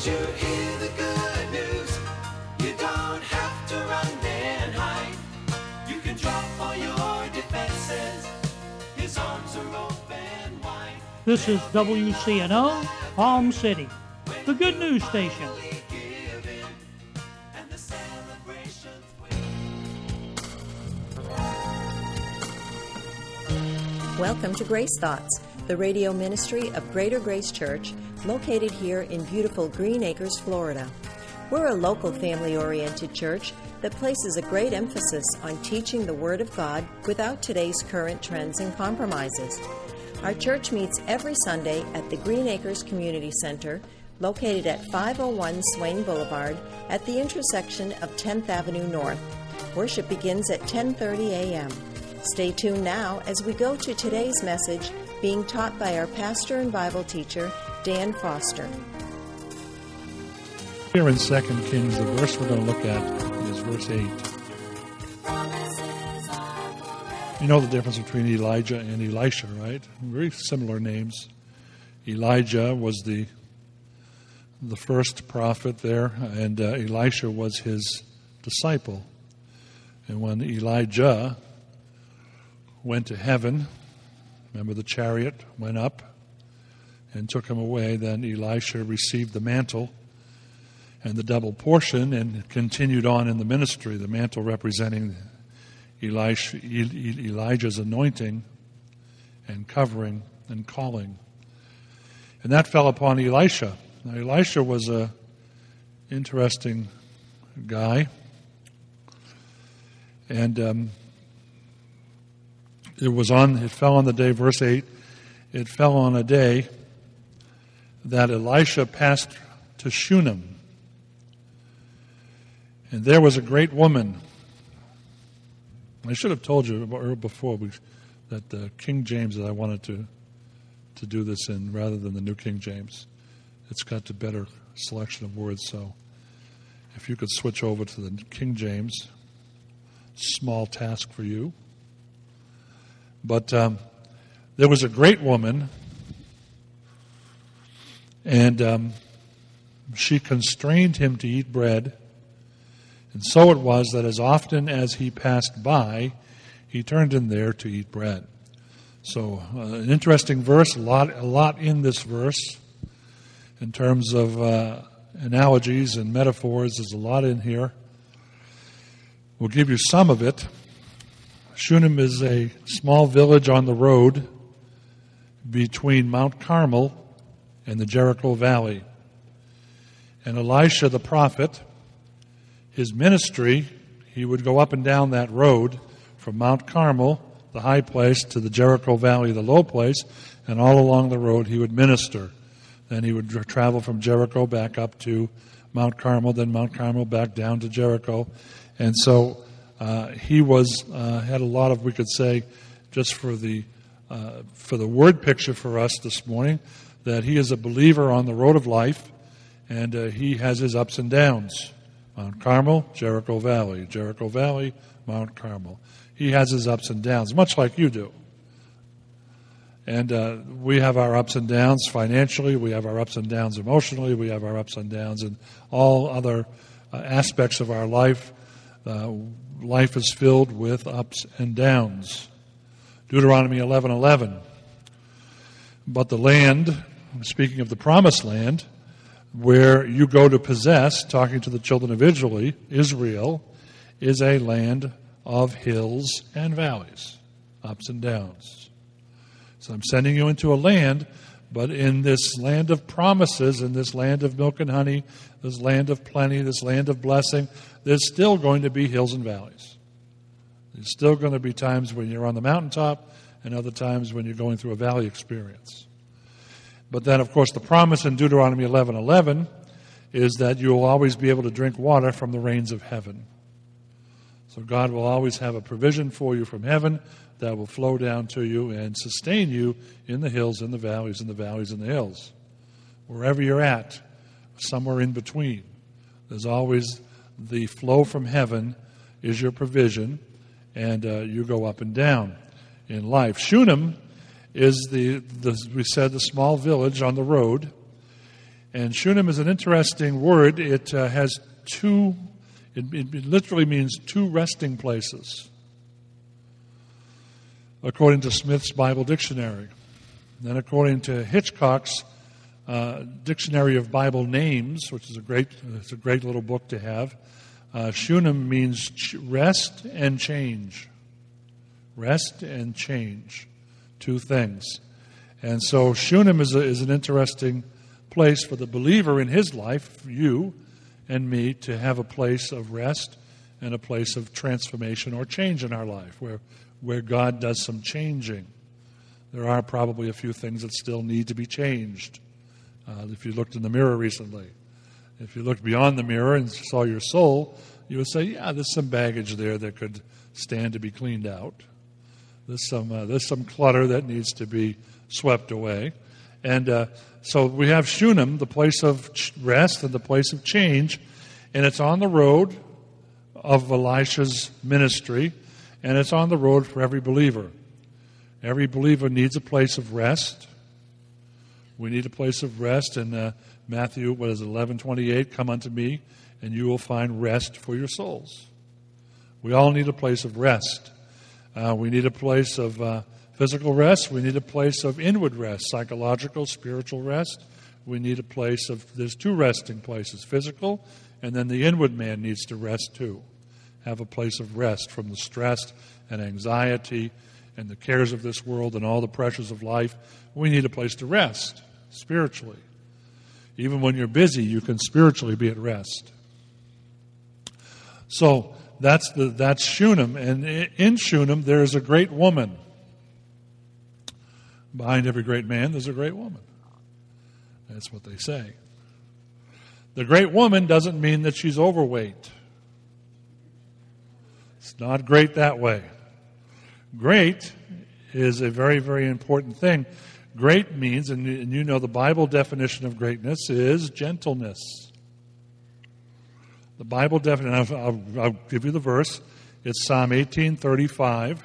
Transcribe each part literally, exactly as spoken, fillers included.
you hear the good news? You don't have to run and hide. You can drop all your defenses. His arms are open wide. This is W C N O, Palm City, the Good News Station. Welcome to Grace Thoughts, the radio ministry of Greater Grace Church, located here in beautiful Green Acres, Florida. We're a local family-oriented church that places a great emphasis on teaching the Word of God without today's current trends and compromises. Our church meets every Sunday at the Green Acres Community Center, located at five oh one Swain Boulevard at the intersection of tenth Avenue North. Worship begins at ten thirty a.m. Stay tuned now as we go to today's message being taught by our pastor and Bible teacher, Dan Foster. Here in Second Kings, the verse we're going to look at is verse eight. You know the difference between Elijah and Elisha, right? Very similar names. Elijah was the the first prophet there, and uh, Elisha was his disciple. And when Elijah went to heaven, remember the chariot went up and took him away, then Elisha received the mantle and the double portion and continued on in the ministry, the mantle representing Elisha, Elijah's anointing and covering and calling. And that fell upon Elisha. Now, Elisha was an interesting guy, and um, It was on. It fell on the day, verse eight, it fell on a day that Elisha passed to Shunem. And there was a great woman. I should have told you before we, that the King James that I wanted to, to do this in rather than the New King James. It's got a better selection of words, so if you could switch over to the King James, small task for you. But um, there was a great woman, and um, she constrained him to eat bread. And so it was that as often as he passed by, he turned in there to eat bread. So uh, an interesting verse, a lot, a lot in this verse in terms of uh, analogies and metaphors. There's a lot in here. We'll give you some of it. Shunem is a small village on the road between Mount Carmel and the Jericho Valley. And Elisha the prophet, his ministry, he would go up and down that road from Mount Carmel, the high place, to the Jericho Valley, the low place, and all along the road he would minister. Then he would travel from Jericho back up to Mount Carmel, then Mount Carmel back down to Jericho. And so Uh, he was uh, had a lot of, we could say, just for the uh, for the word picture for us this morning, that he is a believer on the road of life, and uh, he has his ups and downs. Mount Carmel, Jericho Valley, Jericho Valley, Mount Carmel. He has his ups and downs, much like you do. And uh, we have our ups and downs financially, we have our ups and downs emotionally, we have our ups and downs in all other uh, aspects of our life. Uh, life is filled with ups and downs. Deuteronomy eleven eleven. But the land, speaking of the promised land, where you go to possess, talking to the children of Israel, Israel, is a land of hills and valleys, ups and downs. So I'm sending you into a land, but in this land of promises, in this land of milk and honey, this land of plenty, this land of blessing, there's still going to be hills and valleys. There's still going to be times when you're on the mountaintop and other times when you're going through a valley experience. But then, of course, the promise in Deuteronomy eleven eleven is that you will always be able to drink water from the rains of heaven. So God will always have a provision for you from heaven that will flow down to you and sustain you in the hills, in the valleys, in the valleys, in the hills. Wherever you're at, somewhere in between, there's always the flow from heaven is your provision, and uh, you go up and down in life. Shunem is the, the, we said, the small village on the road, And Shunem is an interesting word. It uh, has two, it, it literally means two resting places, according to Smith's Bible Dictionary. Then according to Hitchcock's uh, Dictionary of Bible Names, which is a great, it's a great little book to have, uh, Shunem means ch- rest and change. Rest and change, two things. And so Shunem is, a, is an interesting place for the believer in his life, you and me, to have a place of rest and a place of transformation or change in our life, where, where God does some changing. There are probably a few things that still need to be changed. Uh, if you looked in the mirror recently, if you looked beyond the mirror and saw your soul, you would say, yeah, there's some baggage there that could stand to be cleaned out. There's some uh, there's some clutter that needs to be swept away. And uh, so we have Shunem, the place of rest and the place of change, and it's on the road of Elisha's ministry, and it's on the road for every believer. Every believer needs a place of rest. We need a place of rest. In uh, Matthew, what is it, eleven twenty-eight, come unto me, and you will find rest for your souls. We all need a place of rest. Uh, we need a place of uh, physical rest. We need a place of inward rest, psychological, spiritual rest. We need a place of, there's two resting places, physical, and then the inward man needs to rest too. Have a place of rest from the stress and anxiety and the cares of this world and all the pressures of life. We need a place to rest spiritually. Even when you're busy, you can spiritually be at rest. So that's the that's Shunem, and in Shunem there is a great woman. Behind every great man, there's a great woman. That's what they say. The great woman doesn't mean that she's overweight. It's not great that way. Great is a very, very important thing. Great means, and you know the Bible definition of greatness is gentleness. The Bible definition, I'll, I'll, I'll give you the verse. It's Psalm eighteen thirty-five.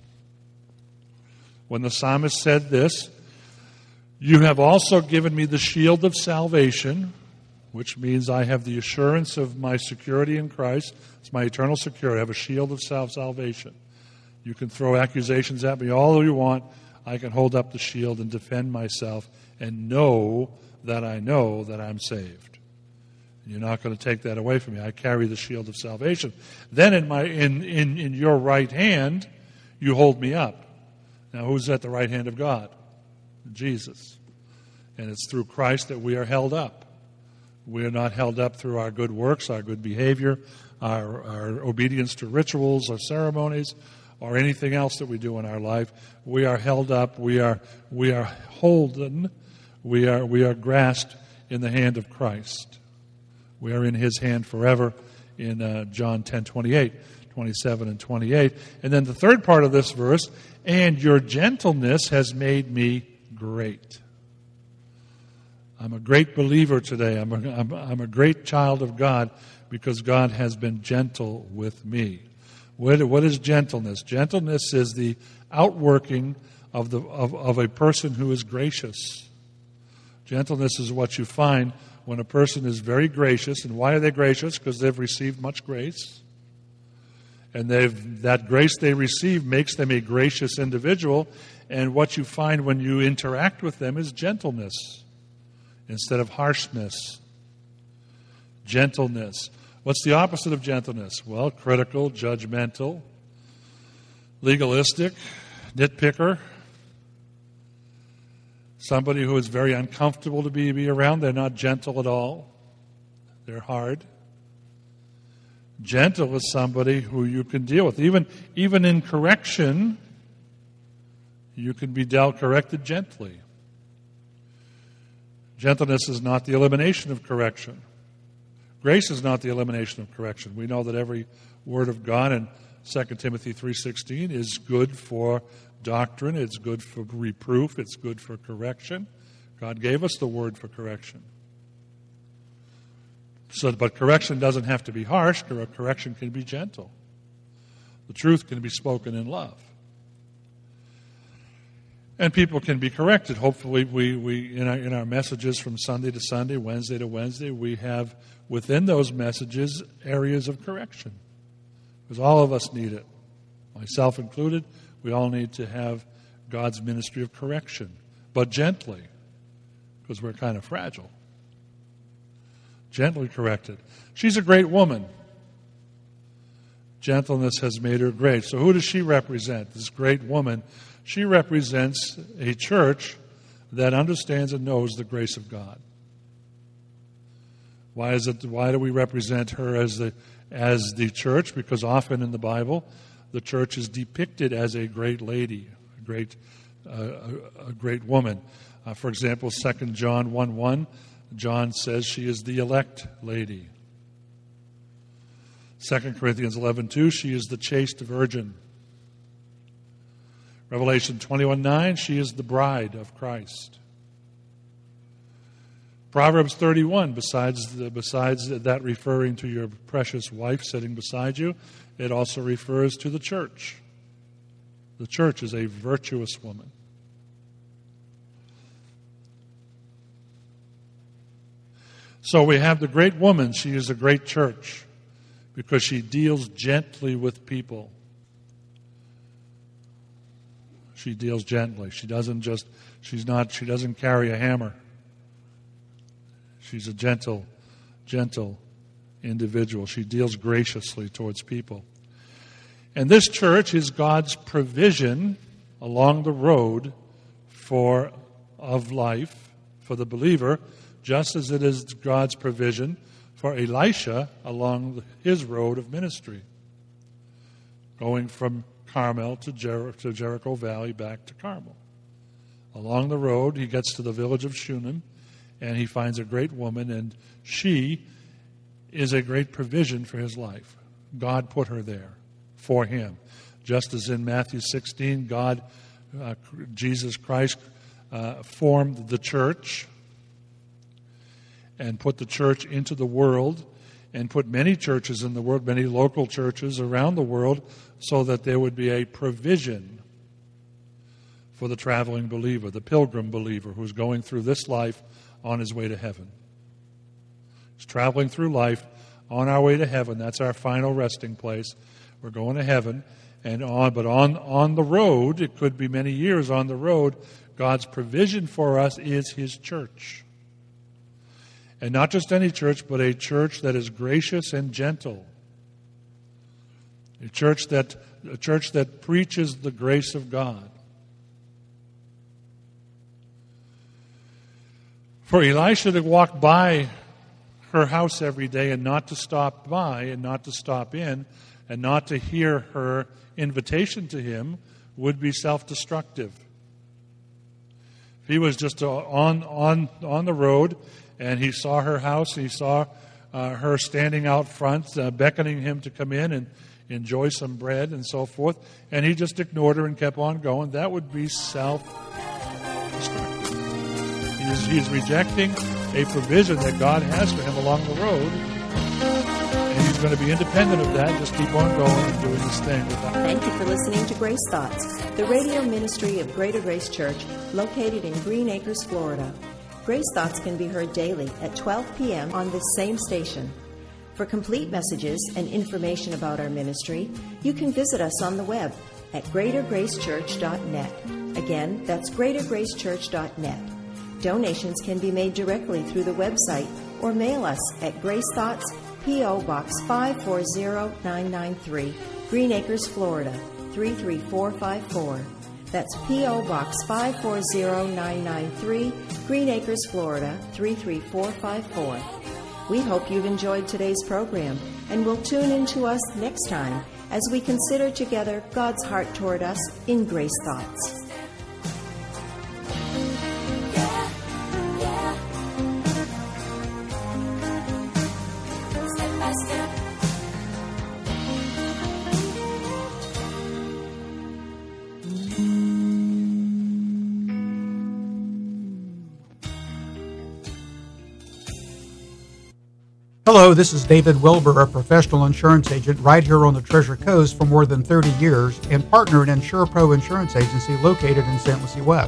When the psalmist said this, you have also given me the shield of salvation, which means I have the assurance of my security in Christ. It's my eternal security. I have a shield of salvation. You can throw accusations at me all you want. I can hold up the shield and defend myself and know that I know that I'm saved. You're not going to take that away from me. I carry the shield of salvation. Then in my in, in, in your right hand, you hold me up. Now, who's at the right hand of God? Jesus. And it's through Christ that we are held up. We are not held up through our good works, our good behavior, our, our obedience to rituals or ceremonies, or anything else that we do in our life. We are held up. We are we are holden. We are we are grasped in the hand of Christ. We are in His hand forever. In uh, John ten twenty-eight, twenty-seven, and twenty-eight, and then the third part of this verse. And your gentleness has made me great. I'm a great believer today. I'm a, I'm, I'm a great child of God because God has been gentle with me. What, what is gentleness? Gentleness is the outworking of, the, of, of a person who is gracious. Gentleness is what you find when a person is very gracious. And why are they gracious? Because they've received much grace. And they've, that grace they receive makes them a gracious individual. And what you find when you interact with them is gentleness instead of harshness. Gentleness. What's the opposite of gentleness? Well, critical, judgmental, legalistic, nitpicker. Somebody who is very uncomfortable to be, be around. They're not gentle at all. They're hard. Gentle is somebody who you can deal with. Even, even in correction, you can be dealt, corrected gently. Gentleness is not the elimination of correction. Grace is not the elimination of correction. We know that every word of God in Second Timothy three sixteen is good for doctrine, it's good for reproof, it's good for correction. God gave us the word for correction. So, but correction doesn't have to be harsh. Correction can be gentle. The truth can be spoken in love. And people can be corrected. Hopefully, we, we in, our, in our messages from Sunday to Sunday, Wednesday to Wednesday, we have within those messages areas of correction. Because all of us need it, myself included. We all need to have God's ministry of correction, but gently, because we're kind of fragile. Gently corrected. She's a great woman. Gentleness has made her great. So who does she represent, this great woman? She represents a church that understands and knows the grace of God. Why is it? Why do we represent her as the as the church? Because often in the Bible, the church is depicted as a great lady, a great uh, a, a great woman. Uh, for example, Second John one one, John says she is the elect lady. Second Corinthians eleven two, she is the chaste virgin. Revelation twenty-one nine, she is the bride of Christ. Proverbs thirty-one, besides the, besides that referring to your precious wife sitting beside you, it also refers to the church. The church is a virtuous woman. So we have the great woman. She is a great church because she deals gently with people. She deals gently. She doesn't just, she's not, she doesn't carry a hammer. She's a gentle, gentle individual. She deals graciously towards people. And this church is God's provision along the road for of life for the believer, just as it is God's provision for Elisha along his road of ministry, going from Carmel to, Jer- to Jericho Valley back to Carmel. Along the road, he gets to the village of Shunem, and he finds a great woman, and she is a great provision for his life. God put her there for him. Just as in Matthew sixteen, God, uh, Jesus Christ, uh, formed the church and put the church into the world and put many churches in the world, many local churches around the world, so that there would be a provision for the traveling believer, the pilgrim believer who's going through this life on his way to heaven. He's traveling through life on our way to heaven. That's our final resting place. We're going to heaven. And on, but on, on the road, it could be many years on the road, God's provision for us is his church. And not just any church, but a church that is gracious and gentle. A church that, a church that preaches the grace of God. For Elisha to walk by her house every day and not to stop by and not to stop in and not to hear her invitation to him would be self-destructive. If he was just on, on, on the road and he saw her house, he saw uh, her standing out front, uh, beckoning him to come in and enjoy some bread and so forth, and he just ignored her and kept on going, that would be self-destructive. He's, he's rejecting a provision that God has for him along the road, and he's going to be independent of that, just keep on going and doing his thing. Without Thank you for listening to Grace Thoughts, the radio ministry of Greater Grace Church, located in Green Acres, Florida. Grace Thoughts can be heard daily at twelve p.m. on this same station. For complete messages and information about our ministry, you can visit us on the web at greater grace church dot net. Again, that's greater grace church dot net. Donations can be made directly through the website or mail us at Grace Thoughts, P O. Box five four zero nine nine three, Green Acres, Florida, three three four five four. That's P O. Box five four zero nine nine three, Green Acres, Florida, three three four five four. We hope you've enjoyed today's program and will tune in to us next time as we consider together God's heart toward us in Grace Thoughts. Hello, this is David Wilbur, a professional insurance agent right here on the Treasure Coast for more than thirty years and partner in InsurePro Insurance Agency located in Saint Lucie West.